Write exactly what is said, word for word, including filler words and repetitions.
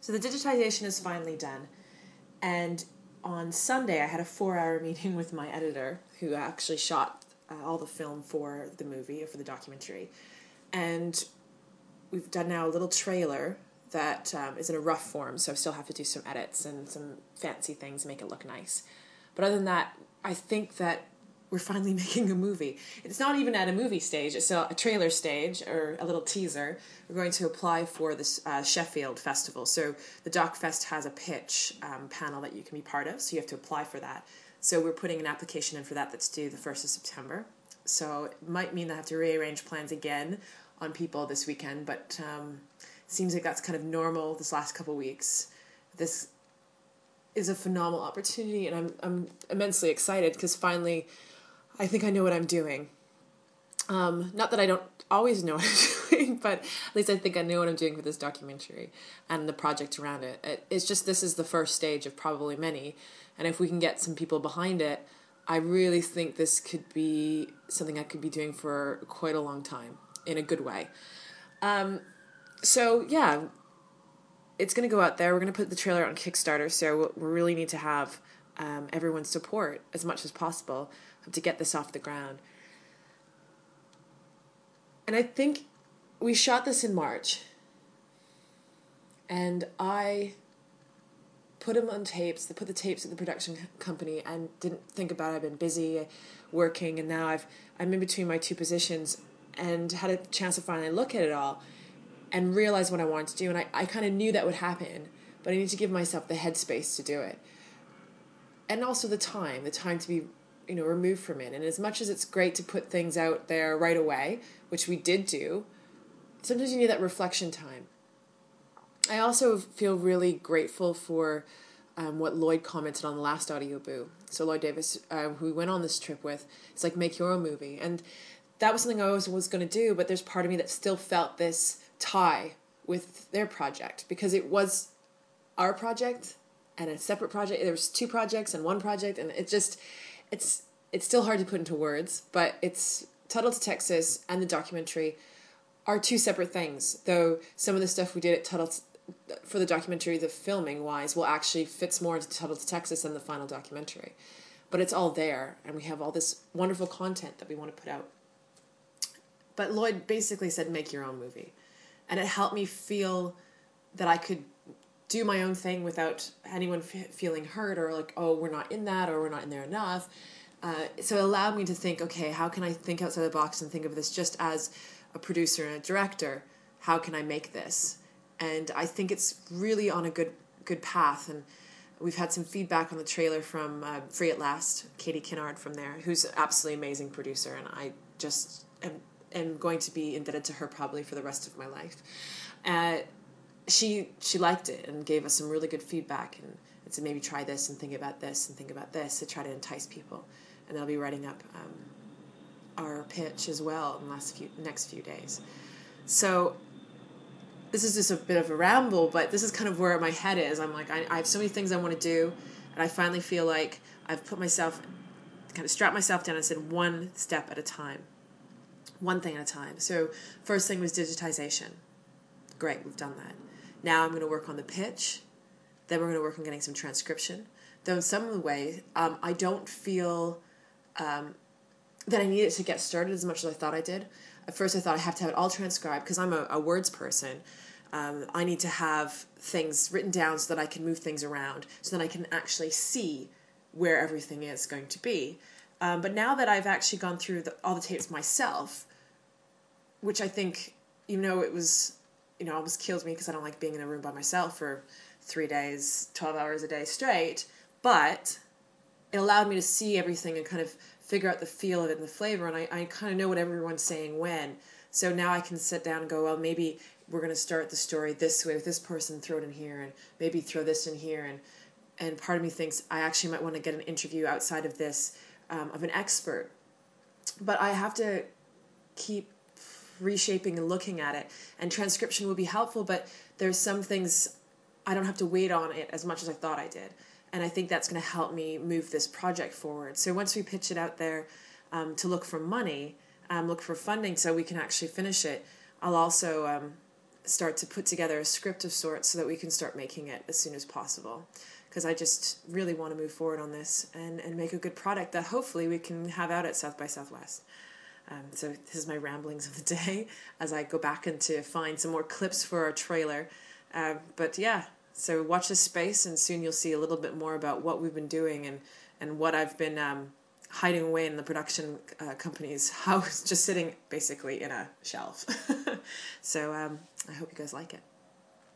So the digitization is finally done. And on Sunday, I had a four-hour meeting with my editor, who actually shot uh, all the film for the movie, or for the documentary. And we've done now a little trailer that um, is in a rough form, so I still have to do some edits and some fancy things to make it look nice. But other than that, I think that we're finally making a movie. It's not even at a movie stage, it's a, a trailer stage, or a little teaser. We're going to apply for this uh, Sheffield Festival. So the DocFest has a pitch um, panel that you can be part of, so you have to apply for that. So we're putting an application in for that that's due the first of September. So it might mean I have to rearrange plans again on people this weekend, but um, it seems like that's kind of normal this last couple weeks. This is a phenomenal opportunity, and I'm I'm immensely excited because finally I think I know what I'm doing. Um, not that I don't always know what I'm doing, but at least I think I know what I'm doing for this documentary and the project around it. it. It's just this is the first stage of probably many, and if we can get some people behind it, I really think this could be something I could be doing for quite a long time in a good way. Um, so, yeah, it's going to go out there. We're going to put the trailer out on Kickstarter, so we really need to have um, everyone's support as much as possible to get this off the ground. And I think we shot this in March, and I put them on tapes, they put the tapes at the production company, and didn't think about it. I've been busy working, and now I've, I'm in between my two positions, and had a chance to finally look at it all and realize what I wanted to do. And I, I kind of knew that would happen, but I need to give myself the headspace to do it. And also the time, the time to be, you know, removed from it. And as much as it's great to put things out there right away, which we did do, sometimes you need that reflection time. I also feel really grateful for um, what Lloyd commented on the last Audio Boo. So Lloyd Davis, uh, who we went on this trip with, it's like, make your own movie. And that was something I always was going to do, but there's part of me that still felt this tie with their project, because it was our project and a separate project. There was two projects and one project, and it just, it's it's still hard to put into words, but it's Tuttle to Texas and the documentary are two separate things, though some of the stuff we did at Tuttle for the documentary, the filming wise, will actually fits more into Tuttle to Texas than the final documentary. But it's all there, and we have all this wonderful content that we want to put out. But Lloyd basically said, make your own movie. And it helped me feel that I could do my own thing without anyone f- feeling hurt or like, oh, we're not in that or we're not in there enough. Uh, so it allowed me to think, okay, how can I think outside the box and think of this just as a producer and a director? How can I make this? And I think it's really on a good good path. And we've had some feedback on the trailer from uh, Free at Last, Katie Kinnard from there, who's an absolutely amazing producer. And I just am, am going to be indebted to her probably for the rest of my life. Uh, she she liked it and gave us some really good feedback and, and said, maybe try this and think about this and think about this to try to entice people. And they'll be writing up um, our pitch as well in the last few, next few days. So this is just a bit of a ramble, but this is kind of where my head is. I'm like, I, I have so many things I want to do, and I finally feel like I've put myself, kind of strapped myself down and said one step at a time, one thing at a time. So first thing was digitization. Great, we've done that. Now I'm going to work on the pitch. Then we're going to work on getting some transcription. Though in some way, um, I don't feel um, that I needed to get started as much as I thought I did. At first I thought I have to have it all transcribed because I'm a, a words person. Um, I need to have things written down so that I can move things around, so that I can actually see where everything is going to be. Um, but now that I've actually gone through the, all the tapes myself, which I think, you know, it was, you know, almost killed me because I don't like being in a room by myself for three days, twelve hours a day straight. But it allowed me to see everything and kind of figure out the feel of it and the flavor. And I, I kind of know what everyone's saying when. So now I can sit down and go, well, maybe we're going to start the story this way with this person, throw it in here, and maybe throw this in here. And, and part of me thinks I actually might want to get an interview outside of this um, of an expert. But I have to keep reshaping and looking at it. And transcription will be helpful, but there's some things I don't have to wait on it as much as I thought I did. And I think that's going to help me move this project forward. So once we pitch it out there um, to look for money, um, look for funding so we can actually finish it, I'll also um, start to put together a script of sorts so that we can start making it as soon as possible. Because I just really want to move forward on this and, and make a good product that hopefully we can have out at South by Southwest. Um, so this is my ramblings of the day as I go back and to find some more clips for our trailer. Uh, but yeah, so watch this space, and soon you'll see a little bit more about what we've been doing and, and what I've been um, hiding away in the production uh, company's house, just sitting basically in a shelf. So um, I hope you guys like it.